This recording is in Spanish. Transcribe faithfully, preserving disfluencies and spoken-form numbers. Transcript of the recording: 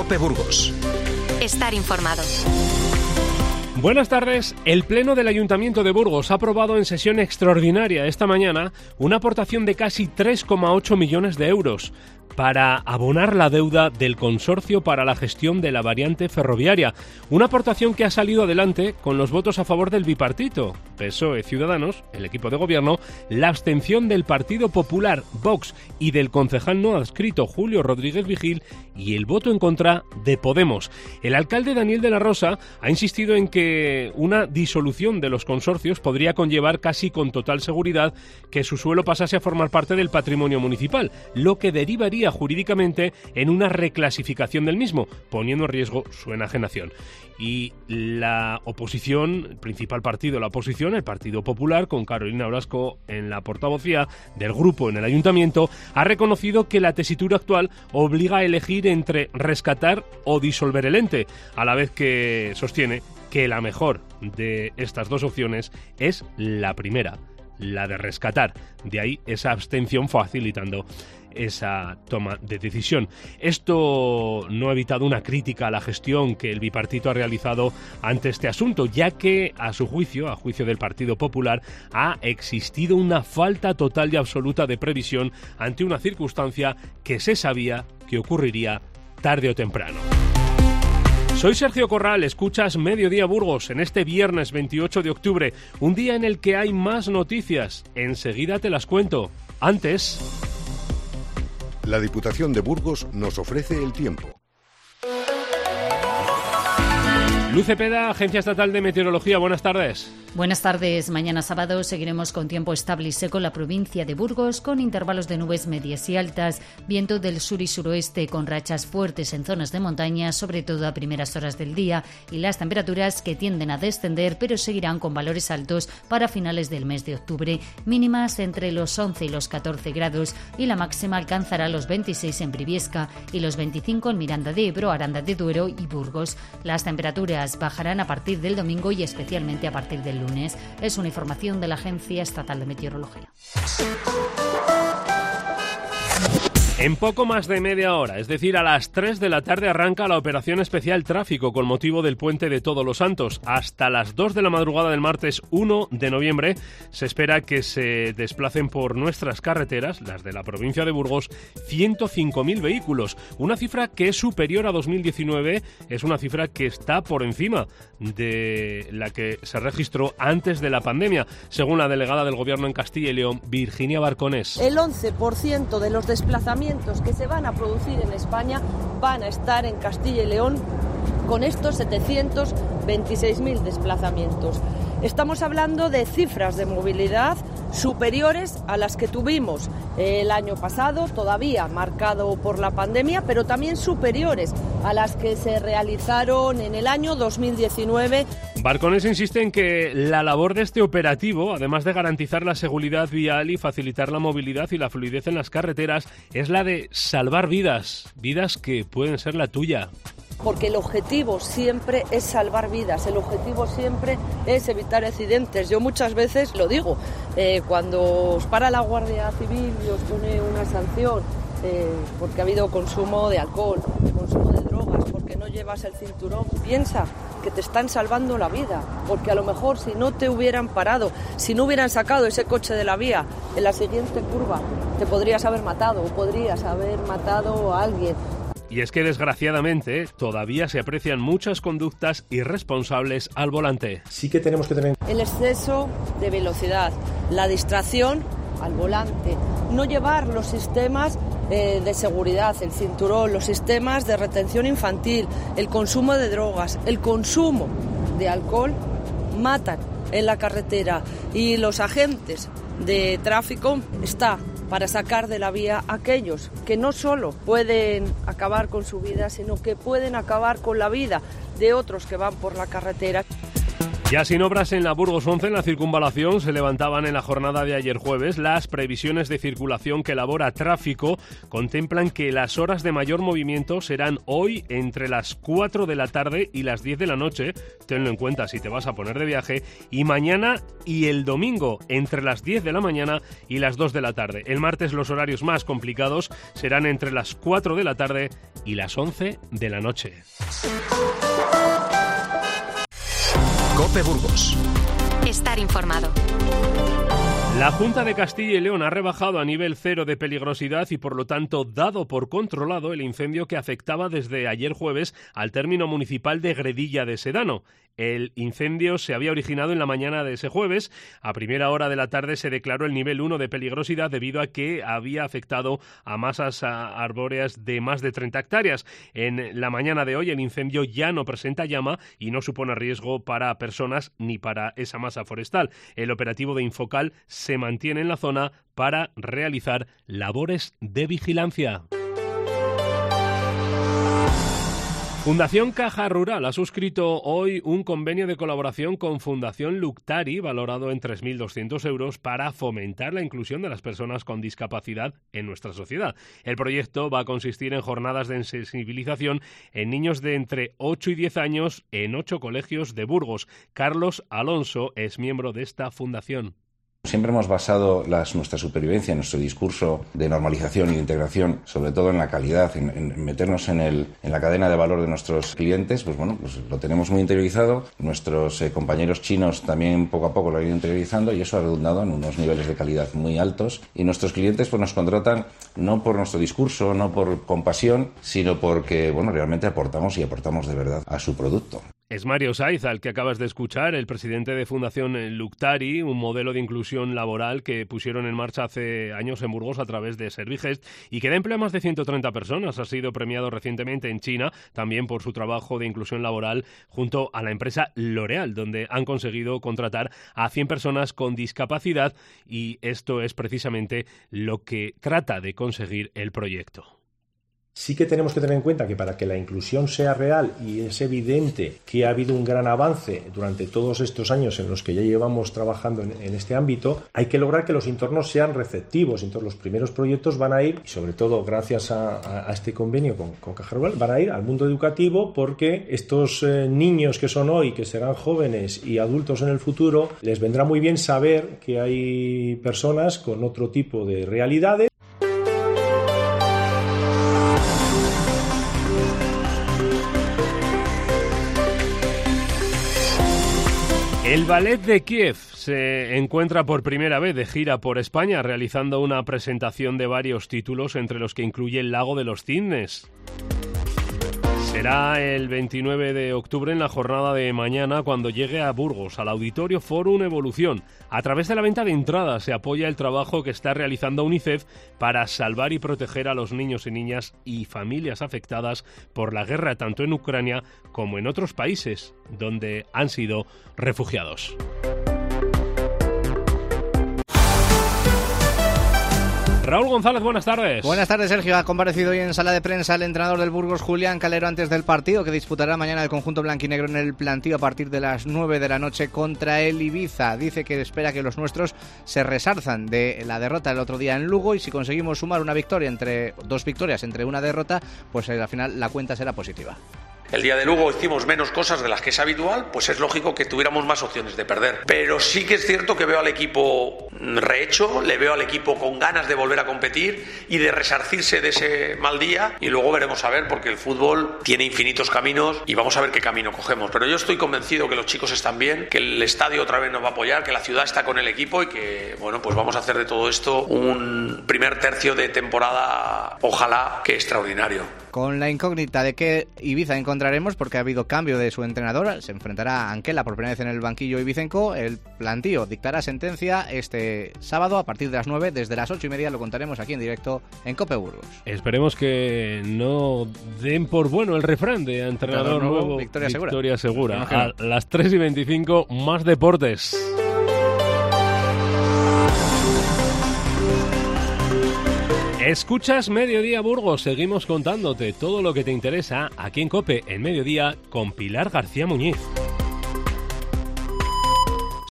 Cope Burgos. Estar informado. Buenas tardes. El Pleno del Ayuntamiento de Burgos ha aprobado en sesión extraordinaria esta mañana una aportación de casi tres coma ocho millones de euros para abonar la deuda del consorcio para la gestión de la variante ferroviaria. Una aportación que ha salido adelante con los votos a favor del bipartito, P S O E Ciudadanos, el equipo de gobierno, la abstención del Partido Popular, Vox y del concejal no adscrito Julio Rodríguez Vigil y el voto en contra de Podemos. El alcalde Daniel de la Rosa ha insistido en que una disolución de los consorcios podría conllevar casi con total seguridad que su suelo pasase a formar parte del patrimonio municipal, lo que derivaría jurídicamente en una reclasificación del mismo, poniendo en riesgo su enajenación. Y la oposición, el principal partido de la oposición, el Partido Popular, con Carolina Blasco en la portavocía del grupo en el ayuntamiento, ha reconocido que la tesitura actual obliga a elegir entre rescatar o disolver el ente, a la vez que sostiene que la mejor de estas dos opciones es la primera, la de rescatar. De ahí esa abstención facilitando esa toma de decisión. Esto no ha evitado una crítica a la gestión que el bipartito ha realizado ante este asunto, ya que, a su juicio, a juicio del Partido Popular, ha existido una falta total y absoluta de previsión ante una circunstancia que se sabía que ocurriría tarde o temprano. Soy Sergio Corral, escuchas Mediodía Burgos en este viernes veintiocho de octubre, un día en el que hay más noticias. Enseguida te las cuento. Antes... La Diputación de Burgos nos ofrece el tiempo. Luz Cepeda, Agencia Estatal de Meteorología, buenas tardes. Buenas tardes. Mañana sábado seguiremos con tiempo estable y seco en la provincia de Burgos, con intervalos de nubes medias y altas, viento del sur y suroeste con rachas fuertes en zonas de montaña, sobre todo a primeras horas del día, y las temperaturas que tienden a descender, pero seguirán con valores altos para finales del mes de octubre, mínimas entre los once y los catorce grados, y la máxima alcanzará los veintiséis en Briviesca y los veinticinco en Miranda de Ebro, Aranda de Duero y Burgos. Las temperaturas bajarán a partir del domingo y especialmente a partir del lunes. Es una información de la Agencia Estatal de Meteorología. En poco más de media hora, es decir, a las tres de la tarde, arranca la operación especial tráfico con motivo del Puente de Todos los Santos. Hasta las dos de la madrugada del martes uno de noviembre se espera que se desplacen por nuestras carreteras, las de la provincia de Burgos, ciento cinco mil vehículos. Una cifra que es superior a dos mil diecinueve, es una cifra que está por encima de la que se registró antes de la pandemia, según la delegada del Gobierno en Castilla y León, Virginia Barconés. El once por ciento de los desplazamientos que se van a producir en España van a estar en Castilla y León con estos setecientos veintiséis mil desplazamientos. Estamos hablando de cifras de movilidad superiores a las que tuvimos el año pasado, todavía marcado por la pandemia, pero también superiores a las que se realizaron en el año dos mil diecinueve. Barconés insiste en que la labor de este operativo, además de garantizar la seguridad vial y facilitar la movilidad y la fluidez en las carreteras, es la de salvar vidas, vidas que pueden ser la tuya. Porque el objetivo siempre es salvar vidas, el objetivo siempre es evitar accidentes. Yo muchas veces lo digo, eh, cuando os para la Guardia Civil y os pone una sanción eh, porque ha habido consumo de alcohol, consumo de drogas, porque no llevas el cinturón, piensa que te están salvando la vida, porque a lo mejor si no te hubieran parado, si no hubieran sacado ese coche de la vía en la siguiente curva, te podrías haber matado o podrías haber matado a alguien. Y es que, desgraciadamente, todavía se aprecian muchas conductas irresponsables al volante. Sí que tenemos que tener... El exceso de velocidad, la distracción al volante, no llevar los sistemas eh, de seguridad, el cinturón, los sistemas de retención infantil, el consumo de drogas, el consumo de alcohol, matan en la carretera. Y los agentes de tráfico está para sacar de la vía a aquellos que no solo pueden acabar con su vida, sino que pueden acabar con la vida de otros que van por la carretera. Ya sin obras en la Burgos once, en la circunvalación, se levantaban en la jornada de ayer jueves. Las previsiones de circulación que elabora Tráfico contemplan que las horas de mayor movimiento serán hoy entre las cuatro de la tarde y las diez de la noche, tenlo en cuenta si te vas a poner de viaje, y mañana y el domingo entre las diez de la mañana y las dos de la tarde. El martes los horarios más complicados serán entre las cuatro de la tarde y las once de la noche. COPE Burgos. Estar informado. La Junta de Castilla y León ha rebajado a nivel cero de peligrosidad y, por lo tanto, dado por controlado el incendio que afectaba desde ayer jueves al término municipal de Gredilla de Sedano. El incendio se había originado en la mañana de ese jueves. A primera hora de la tarde se declaró el nivel uno de peligrosidad debido a que había afectado a masas arbóreas de más de treinta hectáreas. En la mañana de hoy el incendio ya no presenta llama y no supone riesgo para personas ni para esa masa forestal. El operativo de Infocal se mantiene en la zona para realizar labores de vigilancia. Fundación Caja Rural ha suscrito hoy un convenio de colaboración con Fundación Luctari, valorado en tres mil doscientos euros, para fomentar la inclusión de las personas con discapacidad en nuestra sociedad. El proyecto va a consistir en jornadas de sensibilización en niños de entre ocho y diez años en ocho colegios de Burgos. Carlos Alonso es miembro de esta fundación. Siempre hemos basado las, nuestra supervivencia, nuestro discurso de normalización y de integración, sobre todo en la calidad, en, en meternos en, el, en la cadena de valor de nuestros clientes. Pues bueno, pues lo tenemos muy interiorizado. Nuestros eh, compañeros chinos también poco a poco lo han ido interiorizando y eso ha redundado en unos niveles de calidad muy altos. Y nuestros clientes pues nos contratan no por nuestro discurso, no por compasión, sino porque bueno, realmente aportamos y aportamos de verdad a su producto. Es Mario Saiz, al que acabas de escuchar, el presidente de Fundación Luctari, un modelo de inclusión laboral que pusieron en marcha hace años en Burgos a través de Servigest y que da empleo a más de ciento treinta personas. Ha sido premiado recientemente en China también por su trabajo de inclusión laboral junto a la empresa L'Oréal, donde han conseguido contratar a cien personas con discapacidad, y esto es precisamente lo que trata de conseguir el proyecto. Sí que tenemos que tener en cuenta que para que la inclusión sea real, y es evidente que ha habido un gran avance durante todos estos años en los que ya llevamos trabajando en, en este ámbito, hay que lograr que los entornos sean receptivos. Entonces los primeros proyectos van a ir, y sobre todo gracias a, a, a este convenio con, con Caja Rural, van a ir al mundo educativo, porque estos eh, niños que son hoy, que serán jóvenes y adultos en el futuro, les vendrá muy bien saber que hay personas con otro tipo de realidades. El Ballet de Kiev se encuentra por primera vez de gira por España, realizando una presentación de varios títulos, entre los que incluye El Lago de los Cisnes. Será el veintinueve de octubre, en la jornada de mañana, cuando llegue a Burgos, al Auditorio Forum Evolución. A través de la venta de entradas se apoya el trabajo que está realizando UNICEF para salvar y proteger a los niños y niñas y familias afectadas por la guerra, tanto en Ucrania como en otros países donde han sido refugiados. Raúl González, buenas tardes. Buenas tardes, Sergio. Ha comparecido hoy en sala de prensa el entrenador del Burgos, Julián Calero, antes del partido que disputará mañana el conjunto blanquinegro en el plantío a partir de las nueve de la noche contra el Ibiza. Dice que espera que los nuestros se resarzan de la derrota el otro día en Lugo, y si conseguimos sumar una victoria entre dos victorias entre una derrota, pues al final la cuenta será positiva. El día de Lugo hicimos menos cosas de las que es habitual, pues es lógico que tuviéramos más opciones de perder. Pero sí que es cierto que veo al equipo rehecho, le veo al equipo con ganas de volver a competir y de resarcirse de ese mal día, y luego veremos a ver, porque el fútbol tiene infinitos caminos y vamos a ver qué camino cogemos. Pero yo estoy convencido que los chicos están bien, que el estadio otra vez nos va a apoyar, que la ciudad está con el equipo y que, bueno, pues vamos a hacer de todo esto un primer tercio de temporada, ojalá que extraordinario. Con la incógnita de qué Ibiza encontraremos, porque ha habido cambio de su entrenador, se enfrentará a Anquela por primera vez en el banquillo ibicenco. El plantío dictará sentencia este sábado a partir de las nueve, desde las ocho y media lo contaremos aquí en directo en COPE Burgos. Esperemos que no den por bueno el refrán de entrenador nuevo, nuevo victoria, victoria segura. segura. A las tres y veinticinco, más deportes. Escuchas Mediodía Burgos, seguimos contándote todo lo que te interesa aquí en COPE en Mediodía con Pilar García Muñiz.